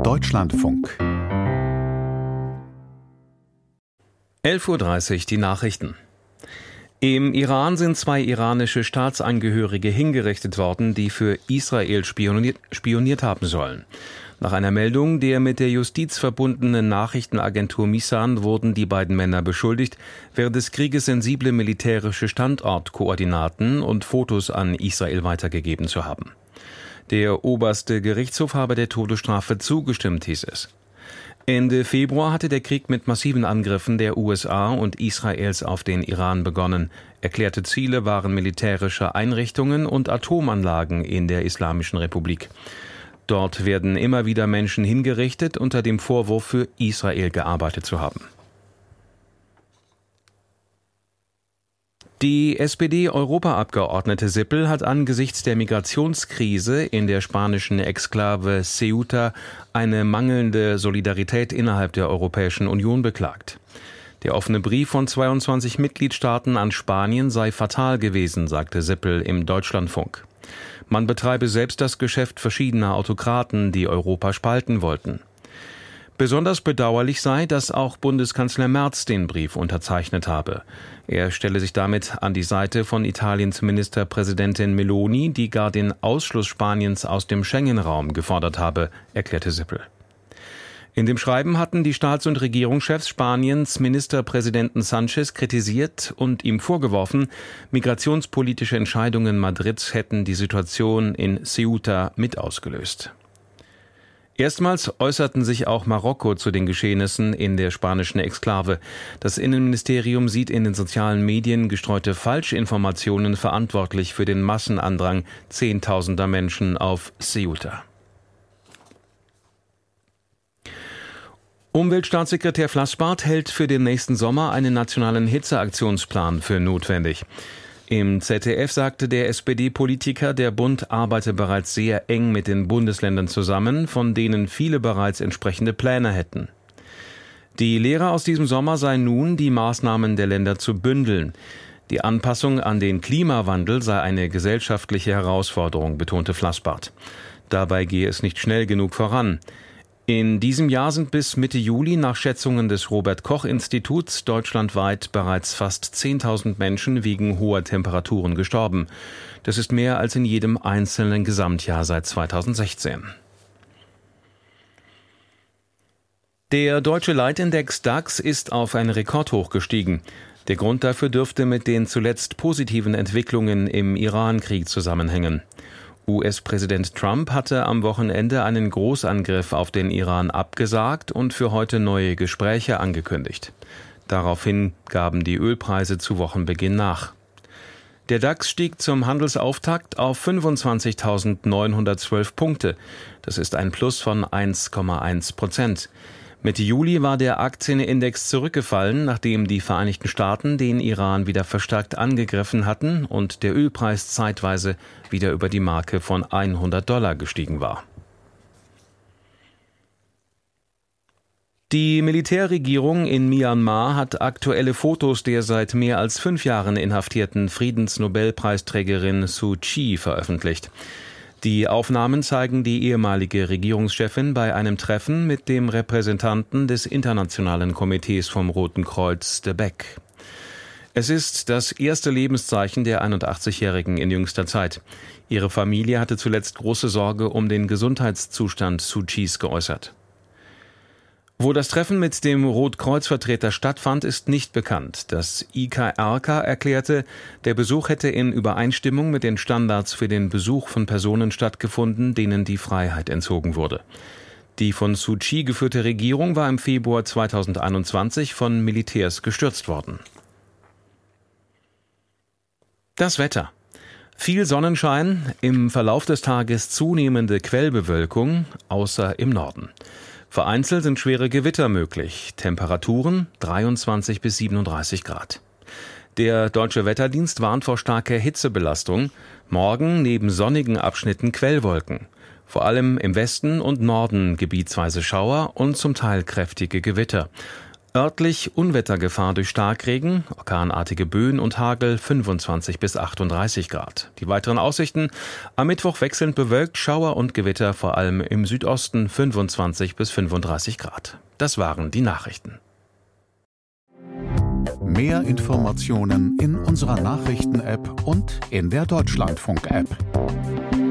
Deutschlandfunk 11:30 Uhr die Nachrichten. Im Iran sind 2 iranische Staatsangehörige hingerichtet worden, die für Israel spioniert haben sollen. Nach einer Meldung der mit der Justiz verbundenen Nachrichtenagentur Misan wurden die beiden Männer beschuldigt, während des Krieges sensible militärische Standortkoordinaten und Fotos an Israel weitergegeben zu haben. Der oberste Gerichtshof habe der Todesstrafe zugestimmt, hieß es. Ende Februar hatte der Krieg mit massiven Angriffen der USA und Israels auf den Iran begonnen. Erklärte Ziele waren militärische Einrichtungen und Atomanlagen in der Islamischen Republik. Dort werden immer wieder Menschen hingerichtet, unter dem Vorwurf, für Israel gearbeitet zu haben. Die SPD-Europaabgeordnete Sippel hat angesichts der Migrationskrise in der spanischen Exklave Ceuta eine mangelnde Solidarität innerhalb der Europäischen Union beklagt. Der offene Brief von 22 Mitgliedstaaten an Spanien sei fatal gewesen, sagte Sippel im Deutschlandfunk. Man betreibe selbst das Geschäft verschiedener Autokraten, die Europa spalten wollten. Besonders bedauerlich sei, dass auch Bundeskanzler Merz den Brief unterzeichnet habe. Er stelle sich damit an die Seite von Italiens Ministerpräsidentin Meloni, die gar den Ausschluss Spaniens aus dem Schengen-Raum gefordert habe, erklärte Sippel. In dem Schreiben hatten die Staats- und Regierungschefs Spaniens Ministerpräsidenten Sánchez kritisiert und ihm vorgeworfen, migrationspolitische Entscheidungen Madrids hätten die Situation in Ceuta mit ausgelöst. Erstmals äußerten sich auch Marokko zu den Geschehnissen in der spanischen Exklave. Das Innenministerium sieht in den sozialen Medien gestreute Falschinformationen verantwortlich für den Massenandrang Zehntausender Menschen auf Ceuta. Umweltstaatssekretär Flassbart hält für den nächsten Sommer einen nationalen Hitzeaktionsplan für notwendig. Im ZDF sagte der SPD-Politiker, der Bund arbeite bereits sehr eng mit den Bundesländern zusammen, von denen viele bereits entsprechende Pläne hätten. Die Lehre aus diesem Sommer sei nun, die Maßnahmen der Länder zu bündeln. Die Anpassung an den Klimawandel sei eine gesellschaftliche Herausforderung, betonte Flassbart. Dabei gehe es nicht schnell genug voran. In diesem Jahr sind bis Mitte Juli nach Schätzungen des Robert-Koch-Instituts deutschlandweit bereits fast 10.000 Menschen wegen hoher Temperaturen gestorben. Das ist mehr als in jedem einzelnen Gesamtjahr seit 2016. Der deutsche Leitindex DAX ist auf ein Rekordhoch gestiegen. Der Grund dafür dürfte mit den zuletzt positiven Entwicklungen im Iran-Krieg zusammenhängen. US-Präsident Trump hatte am Wochenende einen Großangriff auf den Iran abgesagt und für heute neue Gespräche angekündigt. Daraufhin gaben die Ölpreise zu Wochenbeginn nach. Der DAX stieg zum Handelsauftakt auf 25.912 Punkte. Das ist ein Plus von 1,1%. Mitte Juli war der Aktienindex zurückgefallen, nachdem die Vereinigten Staaten den Iran wieder verstärkt angegriffen hatten und der Ölpreis zeitweise wieder über die Marke von $100 gestiegen war. Die Militärregierung in Myanmar hat aktuelle Fotos der seit mehr als 5 Jahren inhaftierten Friedensnobelpreisträgerin Suu Kyi veröffentlicht. Die Aufnahmen zeigen die ehemalige Regierungschefin bei einem Treffen mit dem Repräsentanten des Internationalen Komitees vom Roten Kreuz, de Beck. Es ist das erste Lebenszeichen der 81-Jährigen in jüngster Zeit. Ihre Familie hatte zuletzt große Sorge um den Gesundheitszustand Suu Kyis geäußert. Wo das Treffen mit dem Rotkreuz-Vertreter stattfand, ist nicht bekannt. Das IKRK erklärte, der Besuch hätte in Übereinstimmung mit den Standards für den Besuch von Personen stattgefunden, denen die Freiheit entzogen wurde. Die von Suu Kyi geführte Regierung war im Februar 2021 von Militärs gestürzt worden. Das Wetter. Viel Sonnenschein, im Verlauf des Tages zunehmende Quellbewölkung, außer im Norden. Vereinzelt sind schwere Gewitter möglich. Temperaturen 23 bis 37 Grad. Der Deutsche Wetterdienst warnt vor starker Hitzebelastung. Morgen neben sonnigen Abschnitten Quellwolken. Vor allem im Westen und Norden gebietsweise Schauer und zum Teil kräftige Gewitter. Örtlich Unwettergefahr durch Starkregen, orkanartige Böen und Hagel 25 bis 38 Grad. Die weiteren Aussichten: am Mittwoch wechselnd bewölkt, Schauer und Gewitter, vor allem im Südosten 25 bis 35 Grad. Das waren die Nachrichten. Mehr Informationen in unserer Nachrichten-App und in der Deutschlandfunk-App.